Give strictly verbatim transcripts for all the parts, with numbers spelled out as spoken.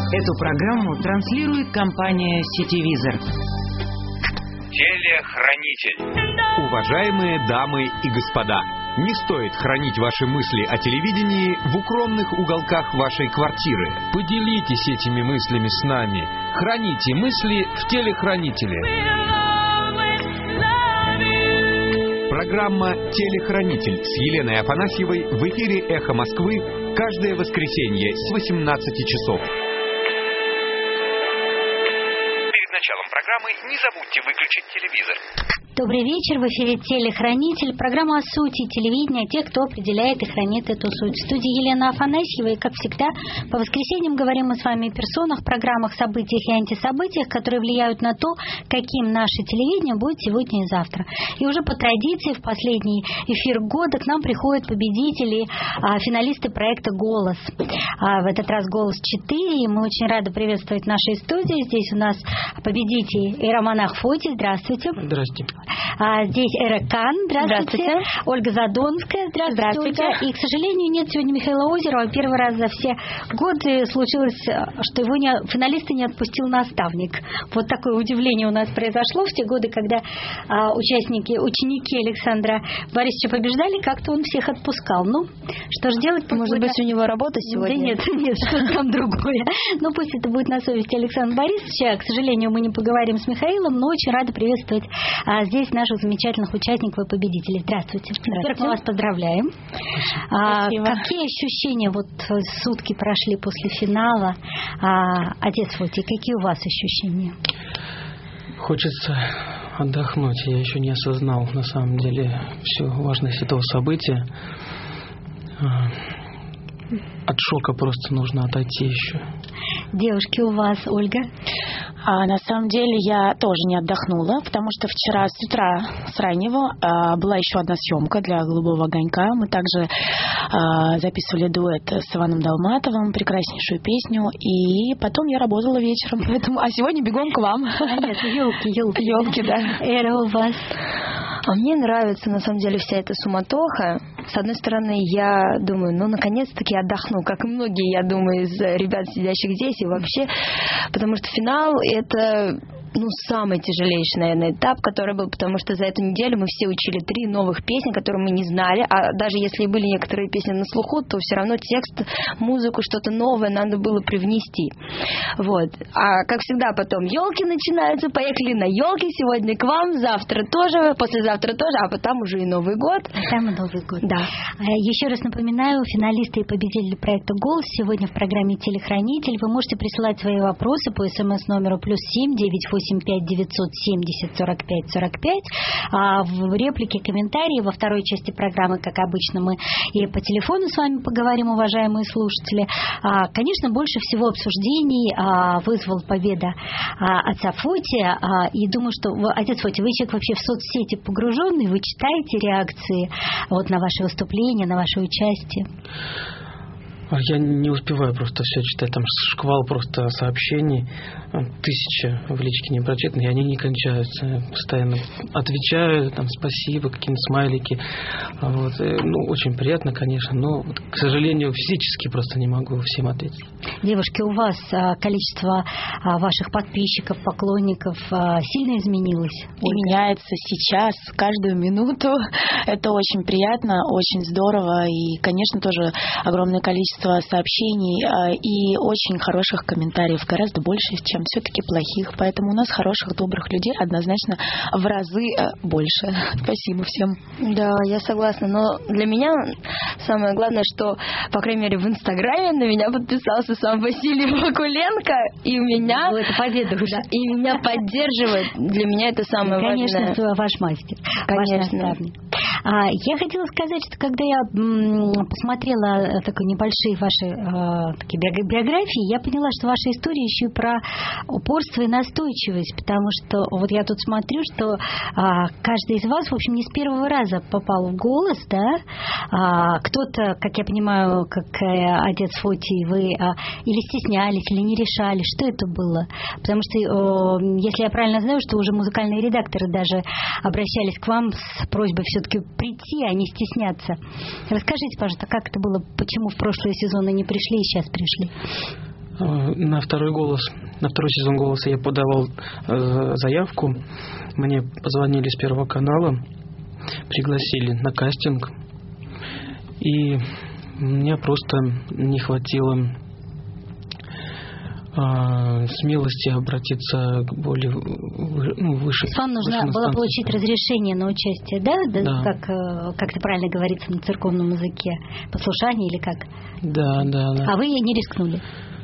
Эту программу транслирует компания «Сетевизор». Телехранитель. Уважаемые дамы и господа, не стоит хранить ваши мысли о телевидении в укромных уголках вашей квартиры. Поделитесь этими мыслями с нами. Храните мысли в телехранителе. Программа «Телехранитель» с Еленой Афанасьевой в эфире «Эхо Москвы» каждое воскресенье с восемнадцати часов. Перед началом программы не забудьте выключить телевизор. Добрый вечер, в эфире «Телехранитель», программа о сути телевидения, тех, кто определяет и хранит эту суть. В студии Елена Афанасьева, и, как всегда, по воскресеньям говорим мы с вами о персонах, программах, событиях и антисобытиях, которые влияют на то, каким наше телевидение будет сегодня и завтра. И уже по традиции в последний эфир года к нам приходят победители, финалисты проекта «Голос». В этот раз «Голос четыре», и мы очень рады приветствовать в нашей студии. Здесь у нас победитель Иеромонах Фотий. Здравствуйте. Здравствуйте. А, здесь Эра Кан, здравствуйте. здравствуйте. Ольга Задонская, здравствуйте. здравствуйте. И, к сожалению, нет сегодня Михаила Озерова. Первый раз за все годы случилось, что его не, финалиста не отпустил наставник. Вот такое удивление у нас произошло в те годы, когда а, участники, ученики Александра Борисовича побеждали, как-то он всех отпускал. Ну, что же делать? Может быть, у него работа сегодня? Да нет, нет, что там другое. Ну, пусть это будет на совести Александра Борисовича. К сожалению, мы не поговорим с Михаилом, но очень рада приветствовать а, здесь наших замечательных участников и победителей. Здравствуйте. Здравствуйте. Во-первых, мы вас поздравляем. А, какие ощущения, вот сутки прошли после финала? А, отец Фотий, какие у вас ощущения? Хочется отдохнуть. Я еще не осознал, на самом деле, всю важность этого события. От шока просто нужно отойти еще. Девушки, у вас, Ольга? А, на самом деле я тоже не отдохнула, потому что вчера с утра, с раннего, а, была еще одна съемка для «Голубого огонька». Мы также а, записывали дуэт с Иваном Долматовым, прекраснейшую песню, и потом я работала вечером. Поэтому, а сегодня бегом к вам. Понятно, елки, елки. Елки, да. Эра, у вас? А мне нравится, на самом деле, вся эта суматоха. С одной стороны, я думаю, ну, наконец-таки отдохну, как и многие, я думаю, из ребят, сидящих здесь и вообще, потому что финал — это... ну, самый тяжелейший, наверное, этап, который был, потому что за эту неделю мы все учили три новых песни, которые мы не знали, а даже если и были некоторые песни на слуху, то все равно текст, музыку, что-то новое надо было привнести. Вот. А, как всегда, потом елки начинаются, поехали на елки, сегодня к вам, завтра тоже, послезавтра тоже, а потом уже и Новый год. Там и Новый год. Да. Еще раз напоминаю, финалисты и победители проекта «Голос» сегодня в программе «Телехранитель». Вы можете присылать свои вопросы по смс-номеру плюс семь девять восемь пять девятьсот семьдесят сорок пять сорок пять. А в реплике, комментарии во второй части программы, как обычно, мы и по телефону с вами поговорим, уважаемые слушатели. А, конечно, больше всего обсуждений а, вызвал победа а, отца Фотия. А, и думаю, что вы, отец Фотий, вы человек вообще в соцсети погруженный, вы читаете реакции вот, на ваши выступления, на ваше участие? Я не успеваю просто все читать. Там шквал просто сообщений. Тысяча в личке не прочитаны, и они не кончаются. Я постоянно отвечаю, там, спасибо, какие-нибудь смайлики. Вот. Ну, очень приятно, конечно, но, к сожалению, физически просто не могу всем ответить. Девушки, у вас количество ваших подписчиков, поклонников сильно изменилось? И меняется сейчас, каждую минуту. Это очень приятно, очень здорово. И, конечно, тоже огромное количество сообщений и очень хороших комментариев, гораздо больше, чем все-таки плохих. Поэтому у нас хороших, добрых людей однозначно в разы больше. Спасибо всем. Да, я согласна. Но для меня самое главное, что, по крайней мере, в Инстаграме на меня подписался сам Василий Вакуленко, и меня... Ну, это победа уже. И меня поддерживает. Для меня это самое Конечно, важное. Конечно, ваш мастер. Конечно. Ваш наставник. А, я хотела сказать, что когда я м, посмотрела такой небольшие ваши э, такие биографии, я поняла, что ваша история еще и про упорство и настойчивость, потому что вот я тут смотрю, что а, каждый из вас, в общем, не с первого раза попал в «Голос», да? А, кто-то, как я понимаю, как э, отец Фотий, вы а, или стеснялись, или не решали, что это было? Потому что, э, если я правильно знаю, что уже музыкальные редакторы даже обращались к вам с просьбой все-таки прийти, а не стесняться. Расскажите, пожалуйста, как это было, почему в прошлые сезоны не пришли и сейчас пришли? На второй голос, на второй сезон «Голоса» я подавал э, заявку. Мне позвонили с Первого канала, пригласили на кастинг. И мне просто не хватило э, смелости обратиться к более ну, выше. Вам нужно было получить разрешение на участие, да? Да. Как, как это правильно говорится на церковном языке? Послушание или как? Да, да, да. А вы не рискнули?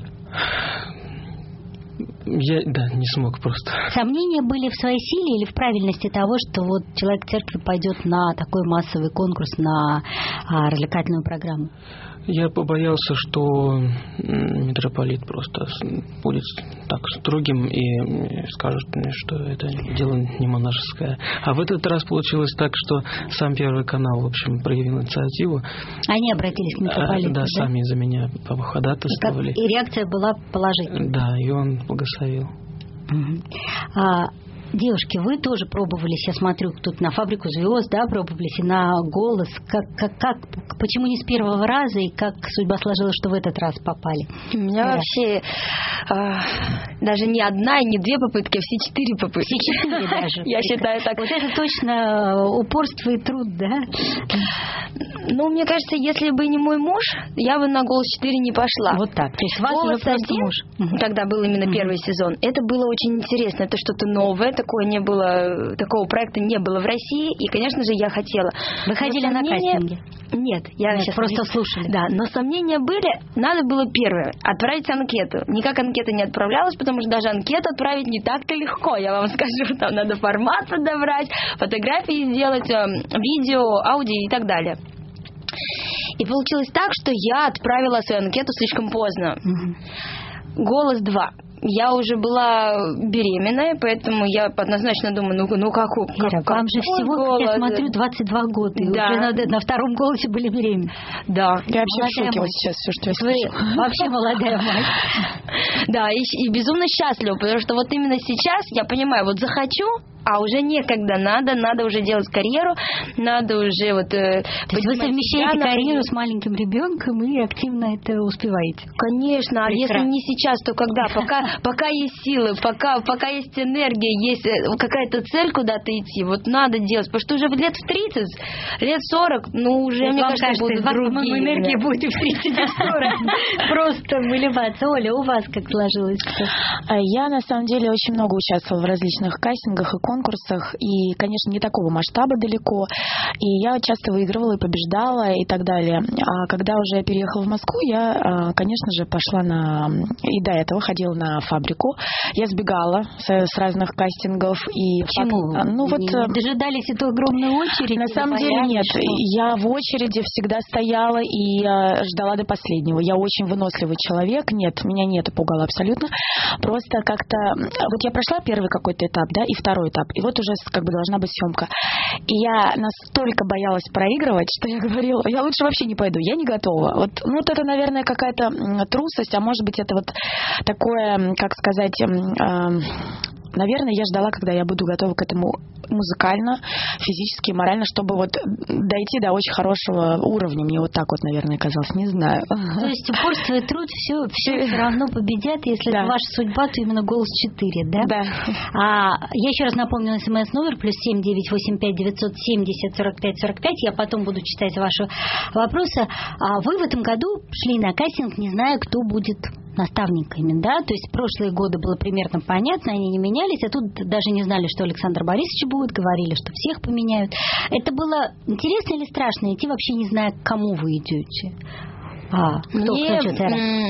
Я, да, не смог просто. Сомнения были в своей силе или в правильности того, что вот человек церкви пойдет на такой массовый конкурс, на а, развлекательную программу? Я побоялся, что митрополит просто будет так строгим и скажет мне, что это дело не монашеское. А в этот раз получилось так, что сам Первый канал, в общем, проявил инициативу. Они обратились к митрополиту, да? Да, сами за меня ходатайствовали. И, как, и реакция была положительной? Да, и он благословил. Угу. А, девушки, вы тоже пробовались, я смотрю, тут на «Фабрику звезд», да, пробовались, и на «Голос». Как, как, как, почему не с первого раза, и как судьба сложилась, что в этот раз попали? У меня да. вообще э, даже не одна и не две попытки, а все четыре попытки. Все четыре даже. Я считаю так. Вот это точно упорство и труд, да? Ну, мне кажется, если бы не мой муж, я бы на «Голос четыре» не пошла. Вот так. То есть вас уже просто муж. Когда был именно первый сезон. Это было очень интересно. Это что-то новое. Такое не было, такого проекта не было в России, и, конечно же, я хотела. Вы ходили на кастинги? Нет, я Нет, сейчас просто не... слушали. Да, но сомнения были. Надо было первое отправить анкету. Никак анкета не отправлялась, потому что даже анкету отправить не так-то легко, я вам скажу. Там надо формат подобрать, фотографии сделать, видео, аудио и так далее. И получилось так, что я отправила свою анкету слишком поздно. Угу. «Голос два». Я уже была беременная, поэтому я однозначно думаю, ну, ну как, Ира, как вам же всего, голос? Как я смотрю, двадцать два года, и да. уже на, на втором голосе были беременны. Да. Я вообще в шоке вот сейчас все, что я слышу. Вы вообще молодая мать. Да, и, и безумно счастлива, потому что вот именно сейчас я понимаю, вот захочу, а уже некогда, надо, надо уже делать карьеру, надо уже вот... Э, То есть вы совмещаете себя, карьеру на... с маленьким ребенком и активно это успеваете? Конечно, а если не сейчас, то когда? Пока, пока есть силы, пока, пока есть энергия, есть какая-то цель куда-то идти, вот надо делать, потому что уже лет в тридцать, лет сорок, ну уже, мне кажется, кажется, будут другие. Энергия будет и в тридцать, и в сорок. Просто выливаться. Оля, у вас как сложилось? Я, на самом деле, очень много участвовала в различных кастингах и конкурсах, и, конечно, не такого масштаба далеко, и я часто выигрывала и побеждала и так далее. А когда уже я переехала в Москву, я, конечно же, пошла на... И до этого ходила на «Фабрику». Я сбегала с, с разных кастингов. И почему? Факт... Ну, вот... Не дожидались эту огромную очередь? На самом деле нет. Что? Я в очереди всегда стояла и э, ждала до последнего. Я очень выносливый человек. Нет, меня не это пугало абсолютно. Просто как-то... Вот я прошла первый какой-то этап, да, и второй этап. И вот уже как бы должна быть съемка. И я настолько боялась проигрывать, что я говорила, я лучше вообще не пойду, я не готова. Вот, ну, вот это, наверное, какая-то трусость, а может быть, это вот такое, как сказать... Э, наверное, я ждала, когда я буду готова к этому музыкально, физически, морально, чтобы вот дойти до очень хорошего уровня. Мне вот так вот, наверное, казалось, не знаю. То есть упорство и труд все, все, все равно победят, если да. это ваша судьба, то именно «Голос четыре», да? Да. А, я еще раз напомню смс-номер плюс семь девять восемь пять девятьсот семьдесят сорок пять сорок пять. Я потом буду читать ваши вопросы. А вы в этом году шли на кастинг, не зная, кто будет наставниками, да? То есть прошлые годы было примерно понятно, они не менялись, а тут даже не знали, что Александр Борисович будет, говорили, что всех поменяют. Это было интересно или страшно идти, вообще не зная, к кому вы идете? А, кто, Мне... кто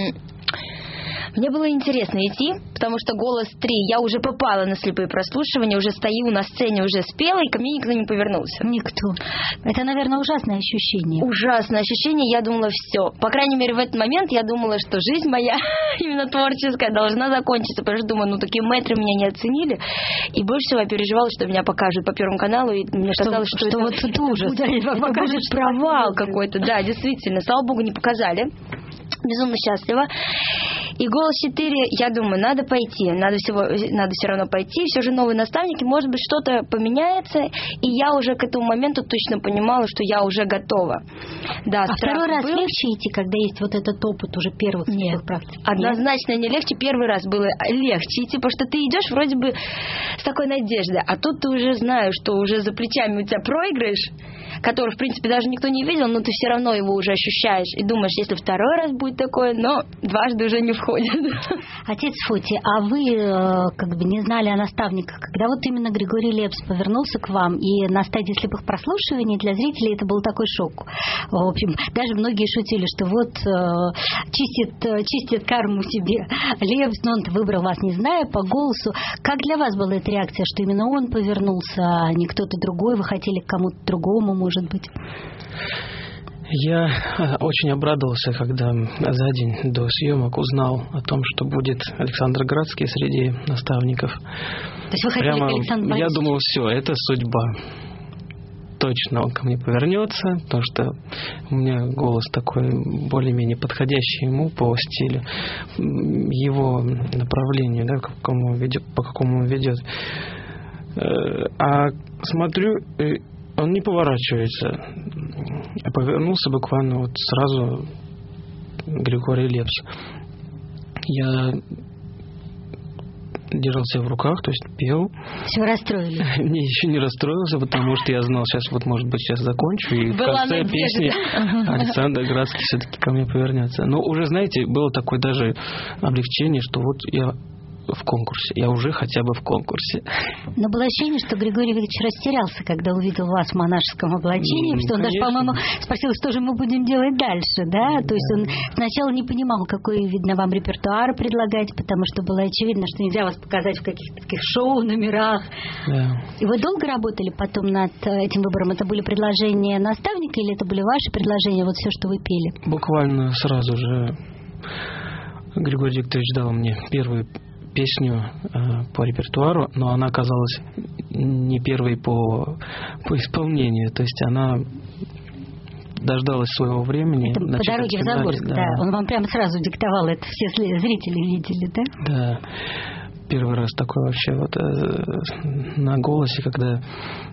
Мне было интересно идти, потому что «Голос три» я уже попала на слепые прослушивания, уже стою на сцене, уже спела, и ко мне никто не повернулся. Никто. Это, наверное, ужасное ощущение. Ужасное ощущение. Я думала, все. По крайней мере, в этот момент я думала, что жизнь моя, именно творческая, должна закончиться. Потому что думаю, ну, такие мэтры меня не оценили. И больше всего я переживала, что меня покажут по Первому каналу, и мне что, казалось, что, что это, вот тут ужас. Это будет, это будет провал какой-то. Да, действительно. Слава богу, не показали. Безумно счастлива. И «Голос четыре», я думаю, надо пойти, надо, всего, надо все равно пойти, все же новые наставники, может быть, что-то поменяется, и я уже к этому моменту точно понимала, что я уже готова. Да, а второй раз был. легче идти, когда есть вот этот опыт уже первых Нет, практик? однозначно не легче. Первый раз было легче идти, потому что ты идешь вроде бы с такой надеждой, а тут ты уже знаешь, что уже за плечами у тебя проигрыш, который, в принципе, даже никто не видел, но ты все равно его уже ощущаешь и думаешь, если второй раз будет такое, но дважды уже не входит. Отец Фоти, а вы как бы не знали о наставниках, когда вот именно Григорий Лепс повернулся к вам, и на стадии слепых прослушиваний для зрителей это был такой шок. В общем, даже многие шутили, что вот чистит, чистит карму себе Лепс, но он выбрал вас, не зная, по голосу. Как для вас была эта реакция, что именно он повернулся, а не кто-то другой? Вы хотели к кому-то другому, может быть? Я очень обрадовался, когда за день до съемок узнал о том, что будет Александр Градский среди наставников. То есть вы хотели Прямо, к Александру я Борисовичу? думал, все, это судьба. Точно он ко мне повернется, потому что у меня голос такой более-менее подходящий ему по стилю, его направлению, да, по какому он ведет, по какому он ведет. А смотрю, он не поворачивается. Я повернулся буквально вот сразу Григорий Лепс. Я держал себя в руках, то есть пел. Все расстроились? Не, еще не расстроился, потому что я знал, сейчас вот, может быть, сейчас закончу, и Была в конце надежда. песни Александр Градский все-таки ко мне повернется. Но уже, знаете, было такое даже облегчение, что вот я в конкурсе. Я уже хотя бы в конкурсе. Но было ощущение, что Григорий Викторович растерялся, когда увидел вас в монашеском облачении, Mm, что он конечно. даже, по-моему, спросил, что же мы будем делать дальше, да? То есть он сначала не понимал, какой, видно, вам репертуар предлагать, потому что было очевидно, что нельзя вас показать в каких-то таких шоу, номерах. Да. И вы долго работали потом над этим выбором? Это были предложения наставника или это были ваши предложения, вот все, что вы пели? Буквально сразу же Григорий Викторович дал мне первую песню э, по репертуару, но она оказалась не первой по, по исполнению, то есть она дождалась своего времени. Это по дороге в Загорск, да. да. Он вам прямо сразу диктовал, это все зрители видели, да? Да. Первый раз такой вообще вот э, на голосе, когда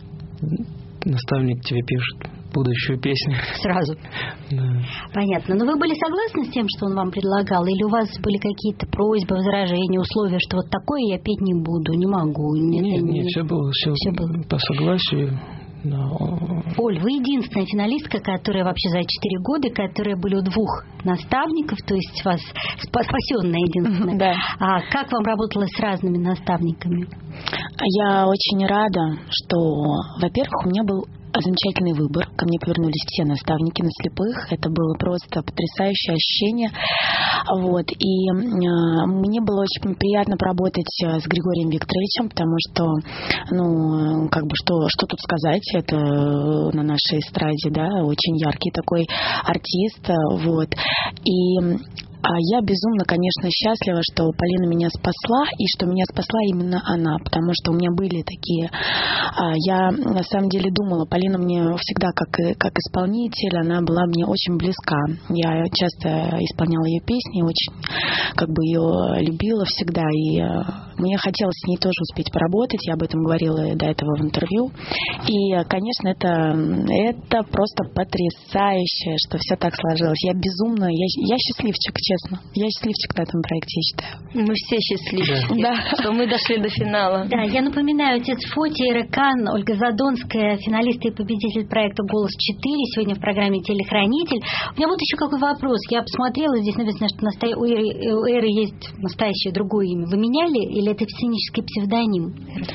наставник тебе пишет будущую песню. Сразу. Да. Понятно. Но вы были согласны с тем, что он вам предлагал? Или у вас были какие-то просьбы, возражения, условия, что вот такое я петь не буду, не могу? Нет, нет, нет, все было, все, все было по согласию. Да. Оль, вы единственная финалистка, которая вообще за четыре года, которая были у двух наставников, то есть вас спасенная единственная. Да. А как вам работалось с разными наставниками? Я очень рада, что, во-первых, у меня был замечательный выбор. Ко мне повернулись все наставники на слепых. Это было просто потрясающее ощущение. Вот. И э, мне было очень приятно поработать с Григорием Викторовичем, потому что, ну, как бы, что, что тут сказать, это на нашей эстраде, да, очень яркий такой артист. Вот. И А я безумно, конечно, счастлива, что Полина меня спасла, и что меня спасла именно она, потому что у меня были такие... Я, на самом деле, думала, Полина мне всегда, как, как исполнитель, она была мне очень близка. Я часто исполняла ее песни, очень как бы ее любила всегда, и мне хотелось с ней тоже успеть поработать, я об этом говорила до этого в интервью. И, конечно, это, это просто потрясающе, что все так сложилось. Я безумно... Я, я счастливчик, честно. Я счастливчик на этом проекте, я считаю. Мы все счастливчики, да. что мы дошли до финала. Да, я напоминаю, отец Фоти, Эрекан, Ольга Задонская, финалист и победитель проекта «Голос четыре», сегодня в программе «Телехранитель». У меня вот еще какой вопрос. Я посмотрела, здесь написано, что настоя... у, Эры, у Эры есть настоящее другое имя. Вы меняли или это сценический псевдоним?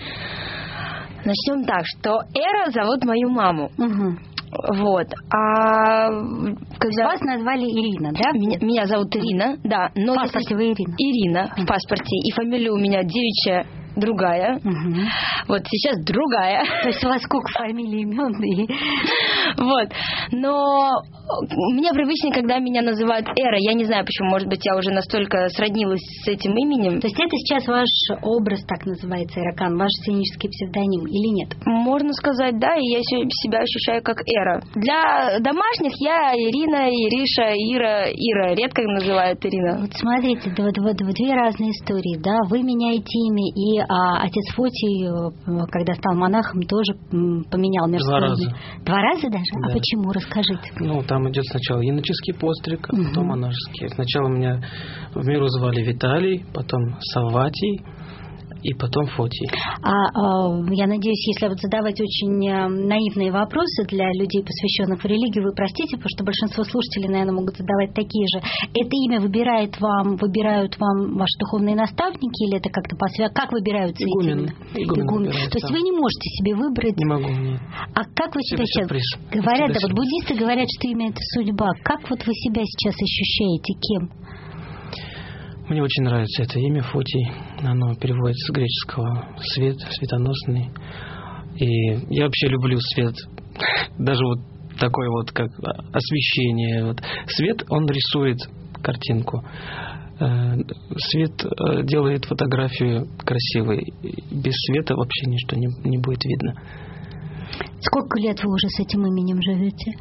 Начнем так, что Эра зовут мою маму. Угу. Вот. А когда... Вас назвали Ирина, да? Меня, меня зовут Ирина, да. Но в паспорте вы Ирина. Ирина в паспорте. И фамилия у меня девичья другая. Угу. Вот сейчас другая. То есть у вас сколько фамилий, имен? И... Вот. Но мне привычнее, когда меня называют Эра. Я не знаю, почему, может быть, я уже настолько сроднилась с этим именем. То есть это сейчас ваш образ, так называется, Эракан, ваш сценический псевдоним или нет? Можно сказать, да, и я себя ощущаю как Эра. Для домашних я Ирина, Ириша, Ира, Ира. Редко называют Ирина. Вот смотрите, вот, вот, вот две разные истории, да, вы меняете имя, и а, отец Фотий, когда стал монахом, тоже поменял мирское Два имя. раза. Два раза даже? Да. А почему? Расскажите. Ну, там идет сначала иноческий постриг, а потом Угу. монашеский. Сначала меня в миру звали Виталий, потом Савватий, и потом Фотий. А, а я надеюсь, если вот задавать очень а, наивные вопросы для людей, посвященных в религию, вы простите, потому что большинство слушателей, наверное, могут задавать такие же. Это имя выбирает вам, выбирают вам ваши духовные наставники, или это как-то посвя... Как выбираются Игумен. эти имена? Игумен Игумен. выбирает, То есть да. вы не можете себе выбрать. Не могу, нет. А как вы себя сейчас сюрприз. говорят, Всегда да, вот сюрприз. буддисты говорят, что имя это судьба. Как вот вы себя сейчас ощущаете? Кем? Мне очень нравится это имя Фотий. Оно переводится с греческого «свет», «светоносный». И я вообще люблю свет. Даже вот такое вот, как освещение. Вот. Свет, он рисует картинку. Свет делает фотографию красивой. Без света вообще ничто не, не будет видно. Сколько лет вы уже с этим именем живете?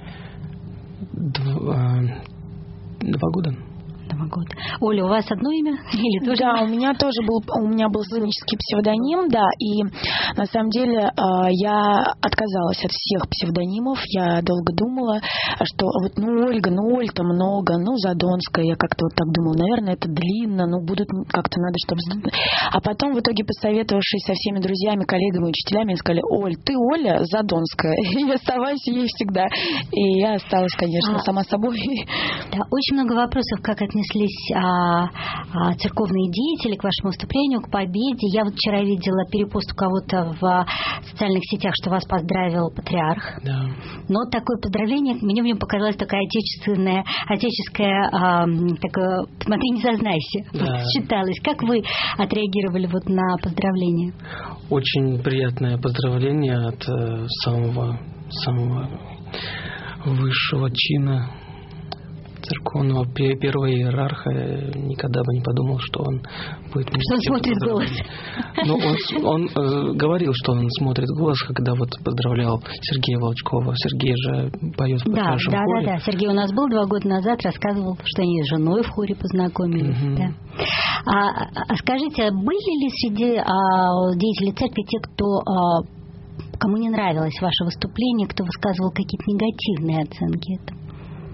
Два, два года. Два года. Оля, у вас одно имя? Или тоже? Да, у меня тоже был, у меня был сценический псевдоним, да, и на самом деле я отказалась от всех псевдонимов, я долго думала, что вот, ну, Ольга, ну, Оль-то много, ну, Задонская, я как-то вот так думала, наверное, это длинно, ну, будут как-то надо, чтобы... А потом, в итоге, посоветовавшись со всеми друзьями, коллегами, учителями, они сказали: Оль, ты Оля Задонская, и оставайся ей всегда. И я осталась, конечно, а, сама собой. Да, очень много вопросов, как отнеслись а, а, церковные деятели к вашему выступлению, к победе. Я вот вчера видела перепост у кого-то в социальных сетях, что вас поздравил патриарх. Да. Но такое поздравление, мне в нем показалось такая отечественная, отеческое, а, такое, смотри, не зазнайся, Да. вот, считалось. Как вы отреагировали вот на поздравление? Очень приятное поздравление от э, самого, самого высшего чина церковного, первого иерарха. Никогда бы не подумал, что он будет... Что он смотрит голос. Ну, он, он э, говорил, что он смотрит голос, когда вот поздравлял Сергея Волчкова. Сергей же поет в Да, нашем да, хоре. да, да. Сергей у нас был два года назад, рассказывал, что они с женой в хоре познакомились. Мгм. Да. А, а скажите, были ли среди а, деятелей церкви те, кто... А, кому не нравилось ваше выступление, кто высказывал какие-то негативные оценки этому?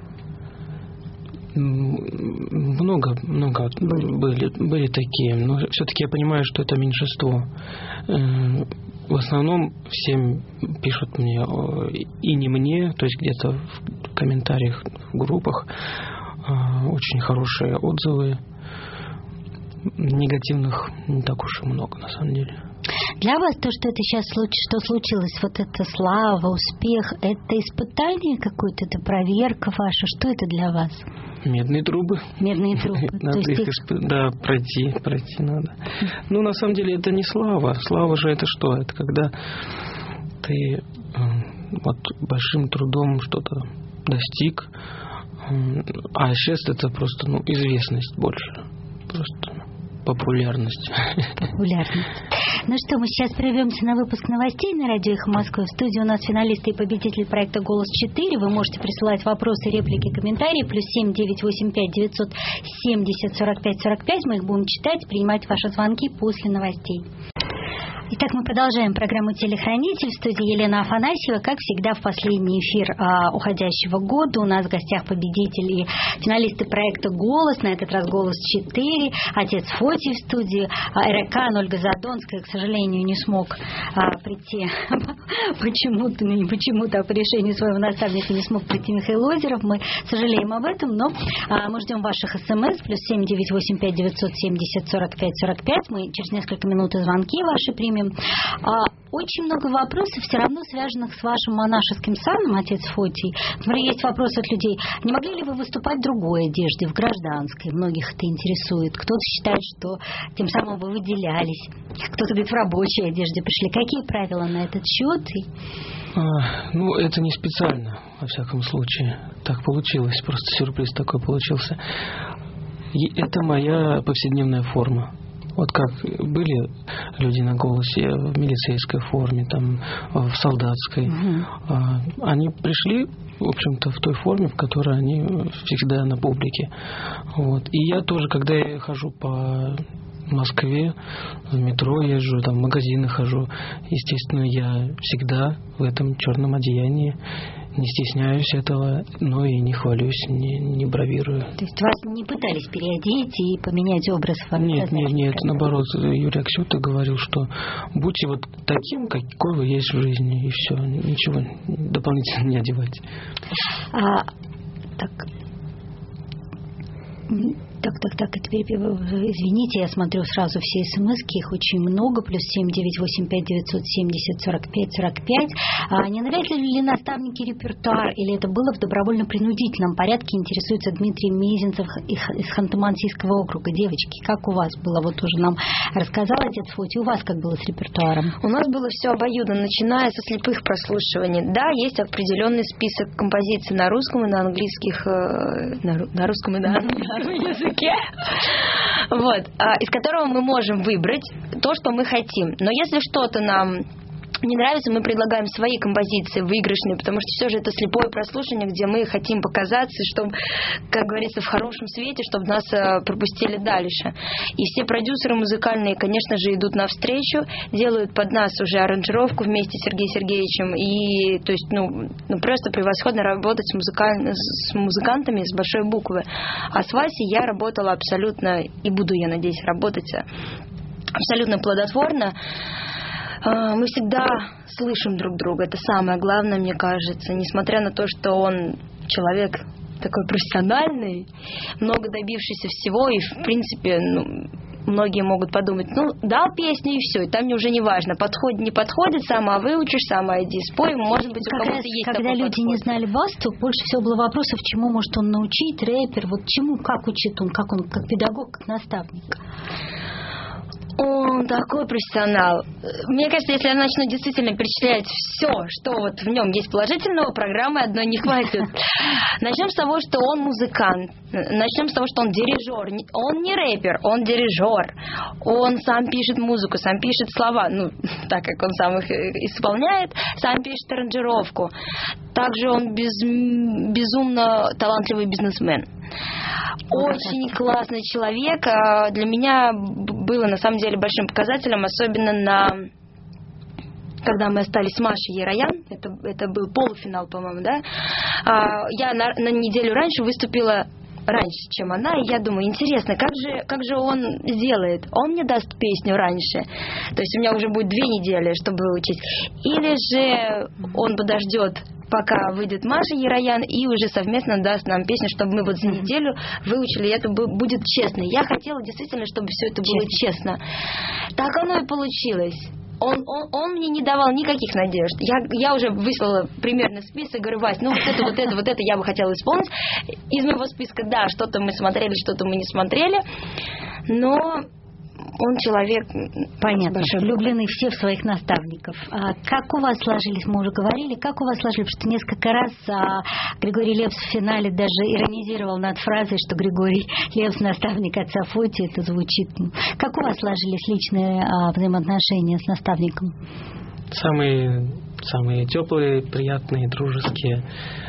Много, много были, были такие, но все-таки я понимаю, что это меньшинство. В основном всем пишут мне, и не мне, то есть где-то в комментариях, в группах, очень хорошие отзывы. Негативных не так уж и много, на самом деле. Для вас то, что это сейчас что случилось, вот эта слава, успех, это испытание какое-то, это проверка ваша, что это для вас? Медные трубы. Медные трубы. Надо их, их... исп... да, пройти, пройти надо. Ну, на самом деле, это не слава. Слава же это что? Это когда ты э, вот большим трудом что-то достиг, э, а сейчас это просто, ну, известность больше. Просто популярность. Популярность. Ну что, мы сейчас прервемся на выпуск новостей на радио «Эхо Москвы». В студии у нас финалисты и победитель проекта «Голос четыре». Вы можете присылать вопросы, реплики, комментарии. Плюс семь девять восемь пять девятьсот семьдесят сорок пять сорок пять. Мы их будем читать, принимать ваши звонки после новостей. Итак, мы продолжаем программу «Телехранитель». В студии Елена Афанасьева. Как всегда, в последний эфир а, уходящего года у нас в гостях победители и финалисты проекта «Голос». На этот раз «Голос четыре». Отец Фотий в студии. А, Эракан, Ольга Задонская, к сожалению, не смог а, прийти. Почему-то, почему-то по решению своего наставника не смог прийти Михаил Озеров. Мы сожалеем об этом, но а, мы ждем ваших смс. Плюс семь девять восемь пять девятьсот семьдесят сорок пять сорок пять. Мы через несколько минут и звонки ваши примем. вами. Очень много вопросов все равно связанных с вашим монашеским саном, отец Фотий. Например, есть вопрос от людей: не могли ли вы выступать в другой одежде, в гражданской? Многих это интересует. Кто-то считает, что тем самым вы выделялись. Кто-то говорит, в рабочей одежде пришли. Какие правила на этот счет? А, ну, это не специально, во всяком случае. Так получилось, просто сюрприз такой получился. И это моя повседневная форма. Вот как были люди на «Голосе» в милицейской форме, там, в солдатской. Угу. Они пришли, в общем-то, в той форме, в которой они всегда на публике. Вот. И я тоже, когда я хожу по Москве, в метро езжу, там, в магазины хожу, естественно, я всегда в этом черном одеянии. Не стесняюсь этого, но и не хвалюсь, не, не бравирую. То есть вас не пытались переодеть и поменять образ? Нет, нет, нет, наоборот, Юрий Аксюта говорил, что будьте вот таким, какой вы есть в жизни, и все, ничего дополнительно не одевайте. А, так... Так, так, так, теперь, извините, я смотрю сразу все смс-ки, их очень много, плюс семь девять восемь пять девятьсот семьдесят сорок пять сорок пять. А не навязали ли наставники репертуар, или это было в добровольно-принудительном порядке, интересуется Дмитрий Мезенцев из Ханты-Мансийского округа. Девочки, как у вас было? Вот уже нам рассказал отец Фотий, у вас как было с репертуаром? У нас было все обоюдно, начиная со слепых прослушиваний. Да, есть определенный список композиций на русском и на английских, на, на русском и на английском языке. Вот, из которого мы можем выбрать то, что мы хотим. Но если что-то нам не нравится, мы предлагаем свои композиции выигрышные, потому что все же это слепое прослушивание, где мы хотим показаться, чтобы, как говорится, в хорошем свете, чтобы нас пропустили дальше. И все продюсеры музыкальные, конечно же, идут навстречу, делают под нас уже аранжировку вместе с Сергеем Сергеевичем. И, то есть, ну, ну просто превосходно работать с, музыкаль... с музыкантами с большой буквы. А с Васей я работала абсолютно, и буду, я надеюсь, работать абсолютно плодотворно. Мы всегда слышим друг друга, это самое главное, мне кажется, несмотря на то, что он человек такой профессиональный, много добившийся всего, и, в принципе, ну, многие могут подумать, ну, дал песню и все, и там мне уже не важно, подходит, не подходит, сама выучишь, сама иди спой, может быть, у как кого-то раз, есть когда люди подход. Не знали вас, то больше всего было вопросов, чему может он научить, рэпер, вот чему, как учит он, как он, как педагог, как наставник. Он такой профессионал. Мне кажется, если я начну действительно перечислять все, что вот в нем есть положительного, программы одной не хватит. Начнем с того, что он музыкант. Начнем с того, что он дирижер. Он не рэпер, он дирижер. Он сам пишет музыку, сам пишет слова, ну, так как он сам их исполняет, сам пишет аранжировку. Также он без, безумно талантливый бизнесмен. Очень классный человек. Для меня было на самом деле большим показателем, особенно на когда мы остались с Машей Ероян, это, это был полуфинал, по-моему, да, я на, на неделю раньше выступила раньше, чем она, и я думаю, интересно, как же, как же он сделает? Он мне даст песню раньше, то есть у меня уже будет две недели, чтобы выучить, или же он подождет, пока выйдет Маша Ероян, и уже совместно даст нам песню, чтобы мы вот за неделю выучили, и это будет честно. Я хотела действительно, чтобы все это было честно. Так оно и получилось. Он, он, он мне не давал никаких надежд. Я, я уже выслала примерно список, говорю, Вась, ну вот это, вот это, вот это я бы хотела исполнить. Из моего списка, да, что-то мы смотрели, что-то мы не смотрели, но он человек... Понятно, что влюблены все в своих наставников. А как у вас сложились, мы уже говорили, как у вас сложились, потому что несколько раз а, Григорий Лепс в финале даже иронизировал над фразой, что Григорий Лепс наставник отца Фотия, это звучит. Как у вас сложились личные а, взаимоотношения с наставником? Самые, самые теплые, приятные, дружеские.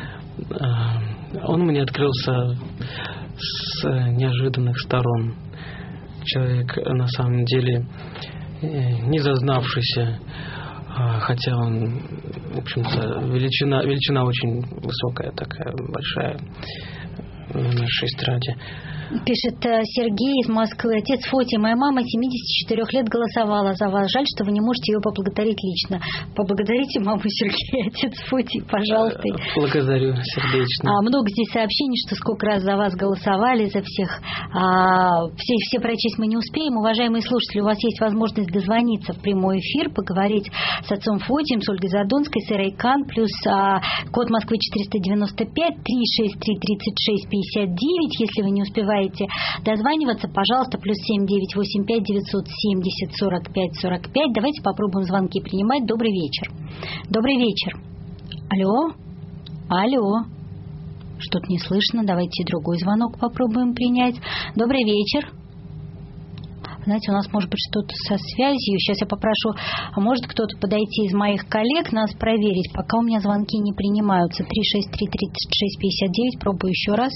Он мне открылся с неожиданных сторон. Человек, на самом деле, не зазнавшийся, хотя он, в общем-то, величина, величина очень высокая, такая большая в нашей эстраде. Пишет Сергей из Москвы. Отец Фоти, моя мама семидесяти четырёх лет голосовала за вас. Жаль, что вы не можете ее поблагодарить лично. Поблагодарите маму Сергея, отец Фоти, пожалуйста. Благодарю сердечно. А, много здесь сообщений, что сколько раз за вас голосовали, за всех. А, все, все прочесть мы не успеем. Уважаемые слушатели, у вас есть возможность дозвониться в прямой эфир, поговорить с отцом Фотием, с Ольгой Задонской, с Эрой Кан, плюс а, код Москвы четыреста девяносто пять три шесть три тридцать шесть пятьдесят девять. Если вы не успеваете дозваниваться, пожалуйста, плюс семь девять восемь пять девятьсот семьдесят сорок пять сорок пять. Давайте попробуем звонки принимать. Добрый вечер. Добрый вечер. Алло? Алло? Что-то не слышно. Давайте другой звонок попробуем принять. Добрый вечер. Знаете, у нас может быть что-то со связью. Сейчас я попрошу, а может кто-то подойти из моих коллег, нас проверить, пока у меня звонки не принимаются. три шесть три тридцать шесть пятьдесят девять. Пробую еще раз.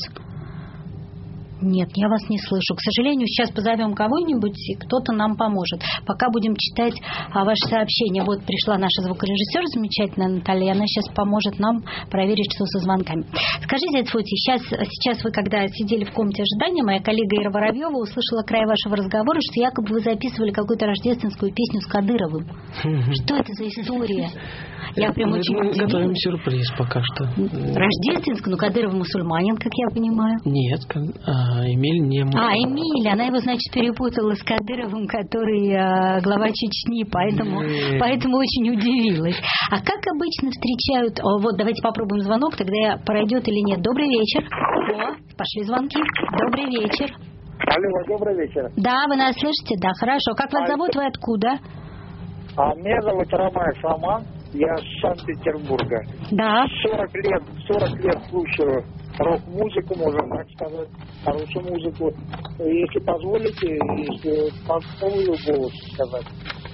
Нет, я вас не слышу. К сожалению, сейчас позовем кого-нибудь, и кто-то нам поможет. Пока будем читать а, ваши сообщения. Вот пришла наша звукорежиссер замечательная Наталья. Она сейчас поможет нам проверить, что со звонками. Скажите, отец Фоти, сейчас, сейчас вы, когда сидели в комнате ожидания, моя коллега Ира Воробьева услышала край вашего разговора, что якобы вы записывали какую-то рождественскую песню с Кадыровым. Что это за история? Я прям очень Мы готовим сюрприз пока что. Рождественскую? Ну, Кадыров мусульманин, как я понимаю. Нет, а, Эмиль не мусульманин. А, Эмиль, она его, значит, перепутала с Кадыровым, который а, глава Чечни, поэтому, поэтому очень удивилась. А как обычно встречают... О, вот, давайте попробуем звонок, тогда я пройдет или нет. Добрый вечер. О, пошли звонки. Добрый вечер. Алло, добрый вечер. Да, вы нас слышите? Да, хорошо. Как вас зовут? Вы откуда? А меня зовут Ромаев Роман. Я с Санкт-Петербурга. Да. сорок лет, сорок лет слушаю рок-музыку, можно так сказать, хорошую музыку. Если позволите, если попробую голос сказать.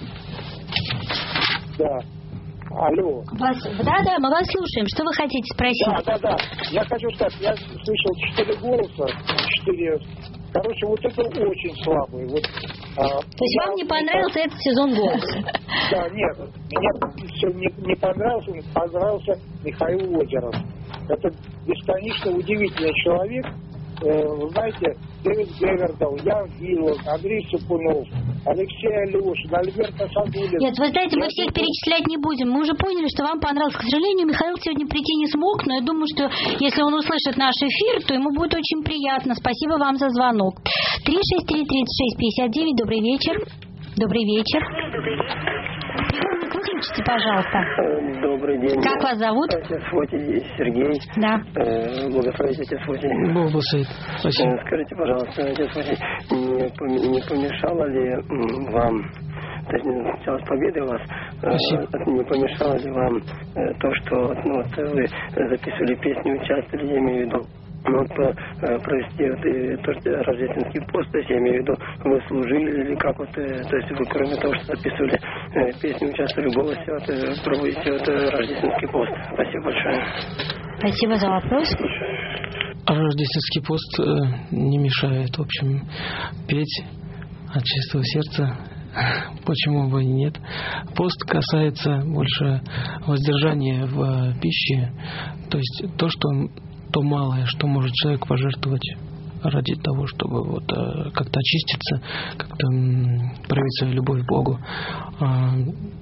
Да. Алло. Вас... Да, да, мы вас слушаем. Что вы хотите спросить? Да, да, да. Я хочу сказать, я слышал четыре голоса, четыре. Короче, вот это очень слабый. Вот, а, То есть вам не понравился этот сезон голоса? Да, нет. Мне все не, не понравился, мне понравился Михаил Озеров. Это бесконечно удивительный человек. Э, вы знаете, Дэвид Гевердал, Ян Гиллан, Андрей Сапунов, Алексей Алешин, Альберт Асадулин. Нет, вы знаете, мы всех перечислять не будем. Мы уже поняли, что вам понравилось. К сожалению, Михаил сегодня прийти не смог, но я думаю, что если он услышит наш эфир, то ему будет очень приятно. Спасибо вам за звонок. три шесть три тридцать шесть пятьдесят девять. Добрый вечер. Добрый вечер. Приемник выключите, пожалуйста. Добрый день. Как вас зовут? Отец Фоти Сергей. Да. Э, благословите, отец Фоти. Благословит. Спасибо. Э, скажите, пожалуйста, отец Фоти, не, не помешало ли вам, то есть сначала с победой вас, э, не помешало ли вам э, то, что ну, вот, вы записывали песню, участвовали, я имею в виду, ну, вот, провести вот, и, то, что рождественский пост, то есть я имею в виду, вы служили или как вот, э, то есть вы кроме того, что записывали э, песню, участвовали в голосе, вот, э, проводите вот, э, рождественский пост. Спасибо большое. Спасибо за вопрос. А рождественский пост э, не мешает, в общем, петь от чистого сердца. Почему бы и нет? Пост касается больше воздержания в пище, то есть то, что то малое, что может человек пожертвовать ради того, чтобы вот э, как-то очиститься, как-то м, проявить свою любовь к Богу. Э,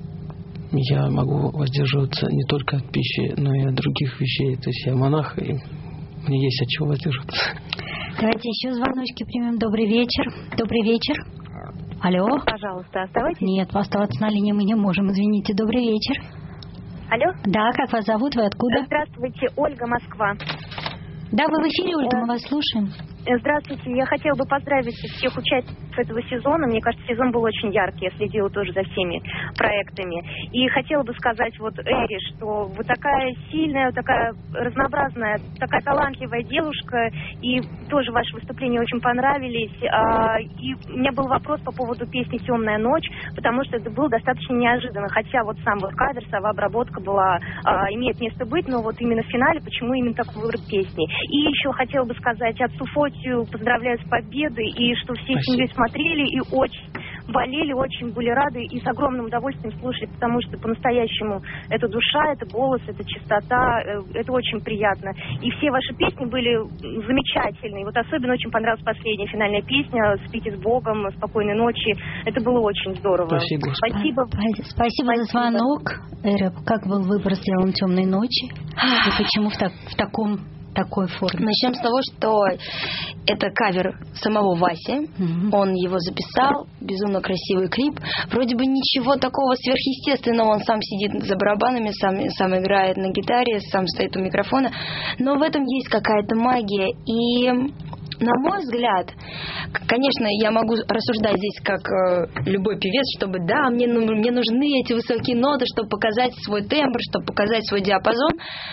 я могу воздерживаться не только от пищи, но и от других вещей. То есть я монах, и мне есть от чего воздерживаться. Давайте еще звоночки примем. Добрый вечер. Добрый вечер. Алло. Пожалуйста, оставайтесь. Нет, оставаться на линии мы не можем. Извините. Добрый вечер. Алло. Да, как вас зовут? Вы откуда? Здравствуйте, Ольга, Москва. Да, вы в эфире, Ольга, мы вас слушаем. Здравствуйте, я хотела бы поздравить всех участников этого сезона. Мне кажется, сезон был очень яркий, я следила тоже за всеми проектами. И хотела бы сказать вот Эре, что вы такая сильная, такая разнообразная, такая талантливая девушка, и тоже ваши выступления очень понравились. И у меня был вопрос по поводу песни «Темная ночь», потому что это было достаточно неожиданно, хотя вот сам вот кадр, сама обработка была, имеет место быть, но вот именно в финале, почему именно такой выбор песни. И еще хотела бы сказать отцу Фотию, поздравляю с победой, и что всей семьей смотрели, и очень болели, очень были рады и с огромным удовольствием слушали, потому что по-настоящему это душа, это голос, это чистота, это очень приятно. И все ваши песни были замечательные. Вот особенно очень понравилась последняя финальная песня «Спите с Богом», «Спокойной ночи». Это было очень здорово. Спасибо. Спасибо. Спасибо, Спасибо за звонок. Эра, как был выбор сделан «Темной ночи»? И почему в, так, в таком... такой форме? Начнем с того, что это кавер самого Васи. Mm-hmm. Он его записал, безумно красивый клип. Вроде бы ничего такого сверхъестественного. Он сам сидит за барабанами, сам, сам играет на гитаре, сам стоит у микрофона. Но в этом есть какая-то магия. И, на мой взгляд, конечно, я могу рассуждать здесь как э, любой певец, чтобы, да, мне, ну, мне нужны эти высокие ноты, чтобы показать свой тембр, чтобы показать свой диапазон.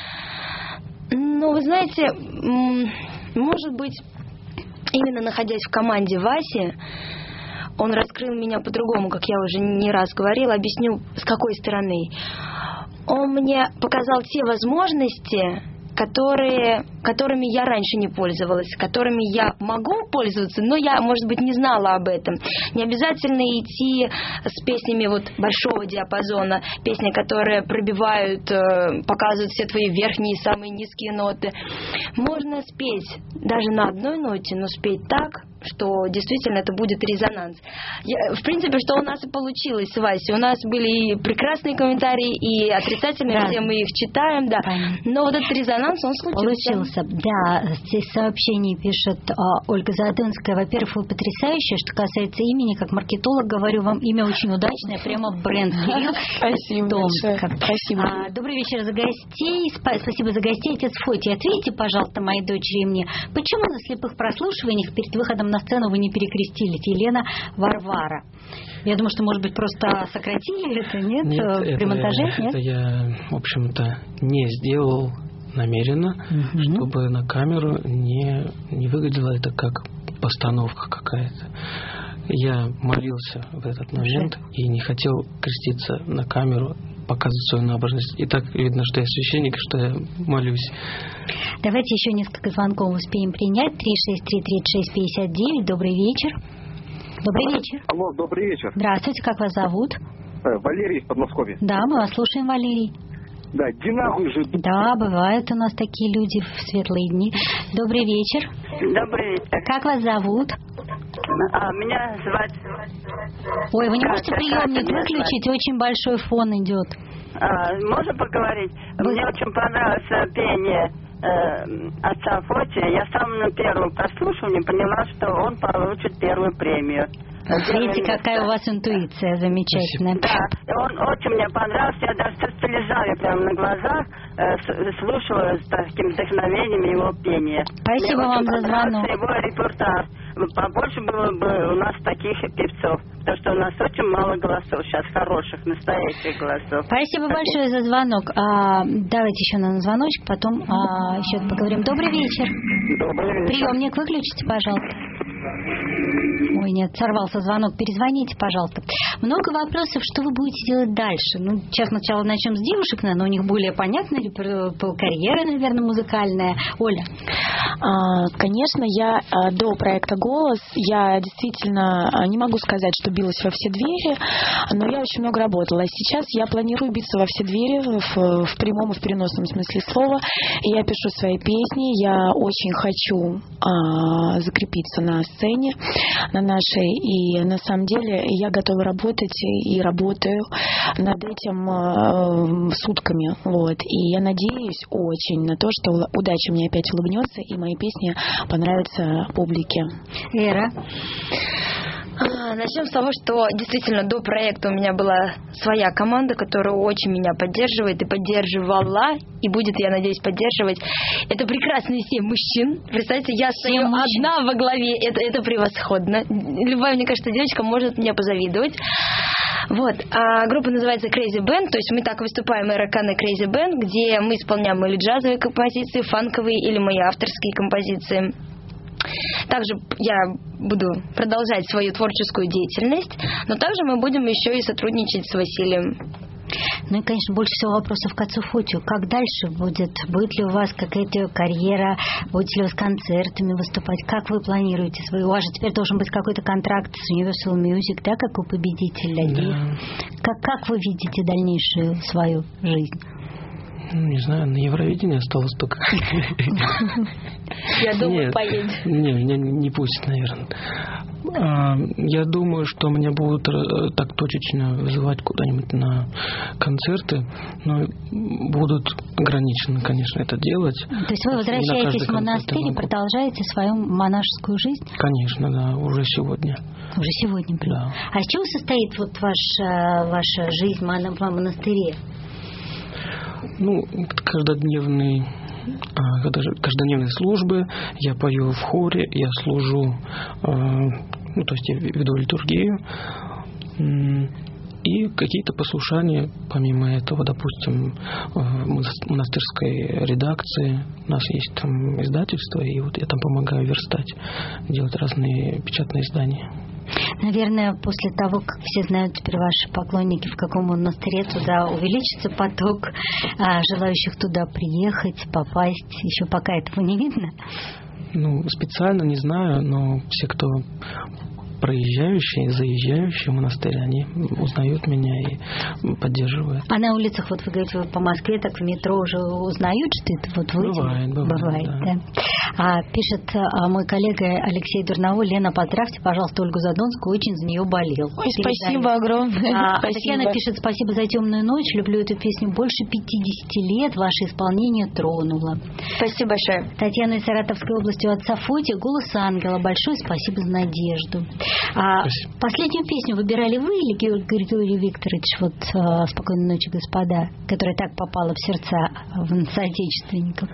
Ну, вы знаете, может быть, именно находясь в команде Васи, он раскрыл меня по-другому, как я уже не раз говорила. Объясню, с какой стороны. Он мне показал те возможности, которые, которыми я раньше не пользовалась, которыми я могу пользоваться, но я, может быть, не знала об этом. Не обязательно идти с песнями вот большого диапазона, песни, которые пробивают, показывают все твои верхние и самые низкие ноты. Можно спеть даже на одной ноте, но спеть так, что действительно это будет резонанс. Я, в принципе, что у нас и получилось с Васей. У нас были и прекрасные комментарии, и отрицательные, да. Все мы их читаем, да. Но вот этот резонанс, он случился. Получился. Да, здесь сообщение пишет а, Ольга Задынская. Во-первых, вы потрясающие. Что касается имени, как маркетолог, говорю вам, имя очень удачное, прямо бренд. Спасибо большое. Спасибо. Добрый вечер за гостей. Спасибо за гостей. Отец Фотий, ответьте, пожалуйста, моей дочери и мне, почему на слепых прослушиваниях перед выходом на сцену вы не перекрестились? Елена Варвара. Я думаю, что, может быть, просто сократили это, нет? Нет, при монтаже, это, нет? Это я, в общем-то, не сделал намеренно, угу. Чтобы на камеру не, не выглядело это как постановка какая-то. Я молился в этот момент и не хотел креститься на камеру, показывать свою набожность. И так видно, что я священник, что я молюсь. Давайте еще несколько звонков успеем принять. три шесть три тридцать шесть пятьдесят девять. Добрый вечер. Добрый вечер. Алло, добрый вечер. Здравствуйте, как вас зовут? Валерий из Подмосковья. Да, мы вас слушаем, Валерий. Да, динахуй же. Да, бывают у нас такие люди в светлые дни. Добрый вечер. Добрый вечер. Как вас зовут? А, меня звать... Ой, вы не можете Катя, приемник Катя, выключить? Очень большой фон идет. А, можно поговорить? Вы... Мне очень понравилось пение э, отца Фотия. Я сам на первом прослушивании поняла, что он получит первую премию. Видите, какая у вас интуиция замечательная. Да, он очень мне понравился. Я даже со слезами прямо на глазах э, слушала с таким вдохновением его пения. Спасибо мне вам за звонок. Его репортаж. Побольше было бы у нас таких певцов, потому что у нас очень мало голосов сейчас, хороших, настоящих голосов. Спасибо большое за звонок. А, давайте еще на звоночек, потом а, еще поговорим. Добрый вечер. Добрый вечер. Приемник выключите, пожалуйста. Ой, нет, сорвался звонок. Перезвоните, пожалуйста. Много вопросов, что вы будете делать дальше. Ну, сейчас сначала начнем с девушек, наверное, у них более понятная карьера, наверное, музыкальная. Оля. Конечно, я до проекта «Голос», я действительно не могу сказать, что билась во все двери, но я очень много работала. Сейчас я планирую биться во все двери в, в прямом и в переносном смысле слова. Я пишу свои песни, я очень хочу а, закрепиться на сцене, на нашей, и на самом деле я готова работать и работаю над этим а, сутками. Вот. И я надеюсь очень на то, что удача мне опять улыбнется, и мои песни понравятся публике. Вера? Начнем с того, что действительно до проекта у меня была своя команда, которая очень меня поддерживает и поддерживала, и будет, я надеюсь, поддерживать. Это прекрасные семь мужчин. Представьте, я стою одна во главе. Это, это превосходно. Любая, мне кажется, девочка может мне позавидовать. Вот. А группа называется Crazy Band, то есть мы так выступаем Эракана Crazy Band, где мы исполняем или джазовые композиции, фанковые, или мои авторские композиции. Также я буду продолжать свою творческую деятельность, но также мы будем еще и сотрудничать с Василием. Ну и, конечно, больше всего вопросов к отцу Фотию. Как дальше будет? Будет ли у вас какая-то карьера? Будете ли вы с концертами выступать? Как вы планируете свою? У вас же теперь должен быть какой-то контракт с Universal Music, да, как у победителя. Да. Как, как вы видите дальнейшую свою жизнь? Не знаю, на Евровидении осталось только. Я думаю, поедет. Не, меня не пустят, наверное. Я думаю, что меня будут так точечно вызывать куда-нибудь на концерты, но будут ограниченно, конечно, это делать. То есть вы возвращаетесь в монастырь и продолжаете свою монашескую жизнь? Конечно, да, уже сегодня. Уже сегодня, да. А из чего состоит вот ваша, ваша жизнь в монастыре? Ну, каждодневный, каждодневные службы, я пою в хоре, я служу, ну, то есть я веду литургию, и какие-то послушания, помимо этого, допустим, в монастырской редакции, у нас есть там издательство, и вот я там помогаю верстать, делать разные печатные издания. Наверное, после того, как все знают теперь ваши поклонники, в каком монастыре, туда увеличится поток а, желающих туда приехать, попасть. Еще пока этого не видно? Ну, специально не знаю, но все, кто проезжающие, заезжающие в монастырь, они узнают меня и поддерживают. А на улицах, вот вы говорите, вы по Москве, так в метро уже узнают, что это вот вы? Бывает, бывает, бывает, да. да. А, пишет а, мой коллега Алексей Дурновой: Лена, поздравьте, пожалуйста, Ольгу Задонскую, очень за нее болел. Ой, спасибо огромное. А, спасибо. Татьяна пишет: спасибо за темную ночь, люблю эту песню больше пятидесяти лет, ваше исполнение тронуло. Спасибо большое. Татьяна из Саратовской области, у отца Фотия, голос ангела, большое спасибо за надежду. А, последнюю песню выбирали вы или Григорий Викторович, вот а, «Спокойной ночи, господа», которая так попала в сердца в соотечественников?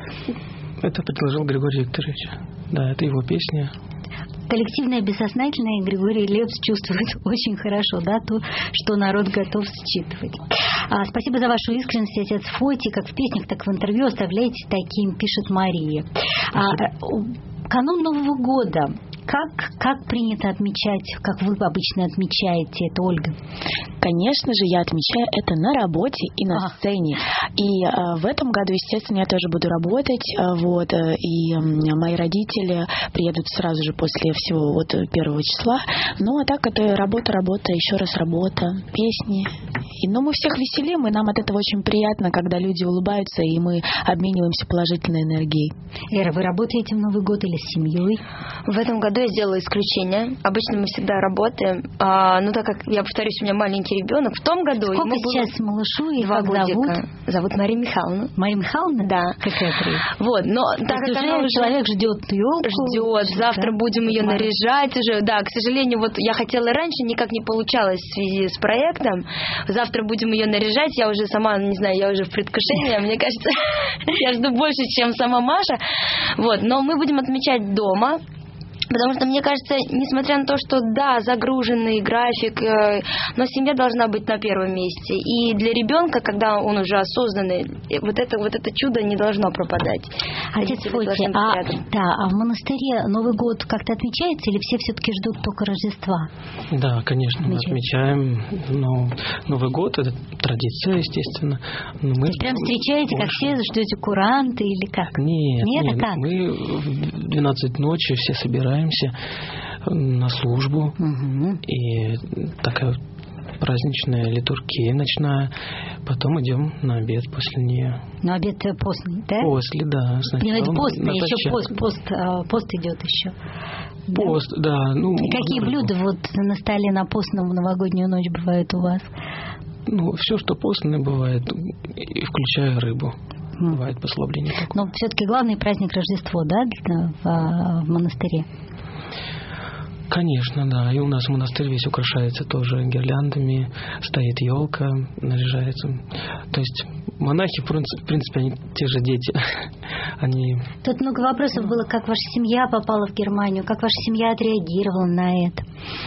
Это предложил Григорий Викторович. Да, это его песня. Коллективное, бессознательное Григорий Лепс чувствует очень хорошо, да, то, что народ готов считывать. А, спасибо за вашу искренность, отец Фотий, как в песнях, так в интервью оставляете таким, пишет Мария. А, канун Нового года. Как, как принято отмечать, как вы обычно отмечаете это, Ольга? Конечно же, я отмечаю это на работе и на а. сцене. И а, в этом году, естественно, я тоже буду работать. А, вот, и а, мои родители приедут сразу же после всего вот первого числа. Ну, а так это работа, работа, еще раз работа, песни. И, ну, мы всех веселим, и нам от этого очень приятно, когда люди улыбаются, и мы обмениваемся положительной энергией. Эра, вы работаете в Новый год или с семьей? В этом году я сделала исключение. Обычно мы всегда работаем. А, ну, так как, я повторюсь, у меня маленький ребенок. В том году... Сколько сейчас малышу и как зовут? Зовут Мария Михайловна. Мария Михайловна? Да. Какая приятная. Вот, но так как она уже... человек ждет елку. Ждет. Завтра да? будем ее Мария. наряжать уже. Да, к сожалению, вот я хотела раньше, никак не получалось в связи с проектом. Завтра будем ее наряжать. Я уже сама, не знаю, я уже в предвкушении. Мне кажется, я жду больше, чем сама Маша. Вот, но мы будем отмечать дома. Потому что, мне кажется, несмотря на то, что, да, загруженный график, э, но семья должна быть на первом месте. И для ребенка, когда он уже осознанный, вот это, вот это чудо не должно пропадать. Отец Фотий, а, да, а в монастыре Новый год как-то отмечается или все все-таки ждут только Рождества? Да, конечно, мы отмечаем. Но Новый год — это традиция, естественно. Но мы прям встречаете, больше. Как все, ждете куранты или как? Нет, нет, нет а как? Мы в двенадцать ночи все собираем на службу, угу. И такая праздничная литургия ночная, потом идем на обед после нее. На обед постный, да? После, да. Нет, постный, еще пост, пост, пост идет еще. Пост, да. да ну, и какие блюда вот на столе на постном в новогоднюю ночь бывают у вас? Ну, все, что постное бывает, включая рыбу. Бывает послабление такое. Но все-таки главный праздник Рождество, да, в, в монастыре? Конечно, да. И у нас монастырь весь украшается тоже гирляндами, стоит елка, наряжается. То есть монахи, в принципе, они те же дети. Они... Тут много вопросов было, как ваша семья попала в Германию, как ваша семья отреагировала на это?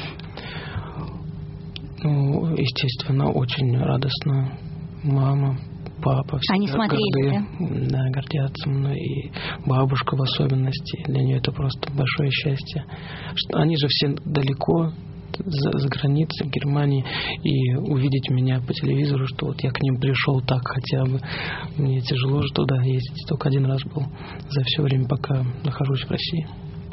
Ну, естественно, очень радостно. Мама, папа, все они смотрели, горды, да? Да, гордятся мной, и бабушка в особенности. Для нее это просто большое счастье. Они же все далеко, за, за границей, в Германии, и увидеть меня по телевизору, что вот я к ним пришел так хотя бы. Мне тяжело же туда ездить. Только один раз был за все время, пока нахожусь в России.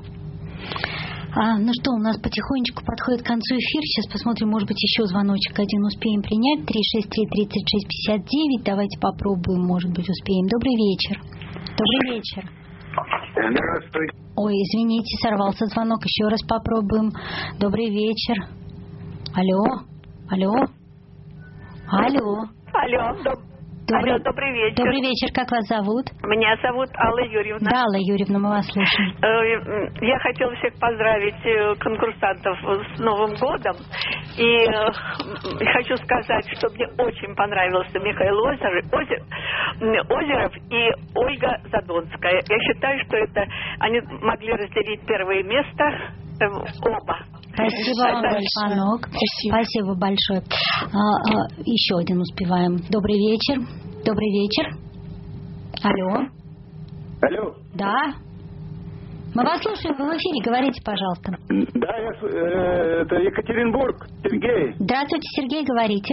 А, ну что, у нас потихонечку подходит к концу эфир. Сейчас посмотрим, может быть, еще звоночек один успеем принять. три шесть три тридцать шесть пятьдесят девять. Давайте попробуем, может быть, успеем. Добрый вечер. Добрый вечер. Здравствуйте. Ой, извините, сорвался звонок. Еще раз попробуем. Добрый вечер. Алло. Алло. Алло. Алло. Доб... Добрый... Алло, добрый вечер. Добрый вечер. Как вас зовут? Меня зовут Алла Юрьевна. Да, Алла Юрьевна, мы вас слушаем. Я хотела всех поздравить конкурсантов с Новым годом. И хочу сказать, что мне очень понравился Михаил Озер, Озер, Озеров и Ольга Задонская. Я считаю, что это они могли разделить первое место оба. Спасибо вам, звонок. Спасибо. Спасибо большое. А, а, еще один успеваем. Добрый вечер. Добрый вечер. Алло. Алло. Да. Мы вас слушаем, вы в эфире. Говорите, пожалуйста. Да, я, э, это Екатеринбург. Сергей. Здравствуйте, Сергей, говорите.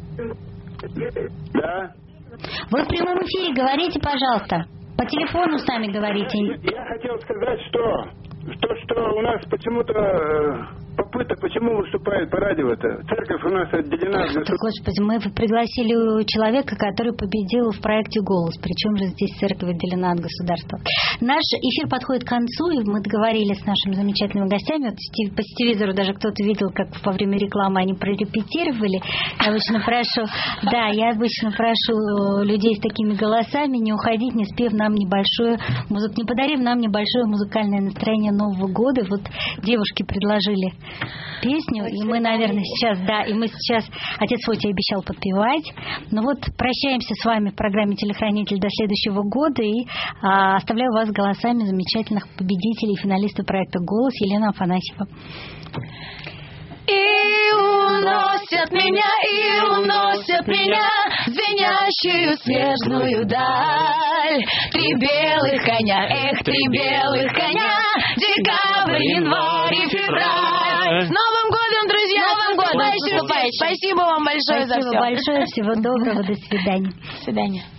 Да. Вы в прямом эфире, говорите, пожалуйста. По телефону сами говорите. Я хотел сказать, что то, что у нас почему-то попытка, почему выступает по радио-то? Церковь у нас отделена. Так, Господи, мы пригласили человека, который победил в проекте «Голос». Причем же здесь церковь отделена от государства. Наш эфир подходит к концу, и мы договорились с нашими замечательными гостями. Вот по телевизору даже кто-то видел, как во время рекламы они прорепетировали. Я обычно прошу, да, я обычно прошу людей с такими голосами не уходить, не спев нам небольшое, музык, не подарив нам небольшое музыкальное настроение Нового года. Вот девушки предложили песню, и мы, наверное, сейчас, да, и мы сейчас, отец Фотий обещал подпевать. Ну вот, прощаемся с вами в программе «Телохранитель» до следующего года, и а, оставляю вас голосами замечательных победителей и финалистов проекта «Голос» Елена Афанасьева. И уносят меня, и уносят меня в звенящую снежную даль. Три белых коня, эх, три белых коня, декабрь, январь и февраль. С Новым годом, друзья! С Новым годом! Спасибо вам большое Спасибо за все. Спасибо большое, всего доброго, до свидания. До свидания.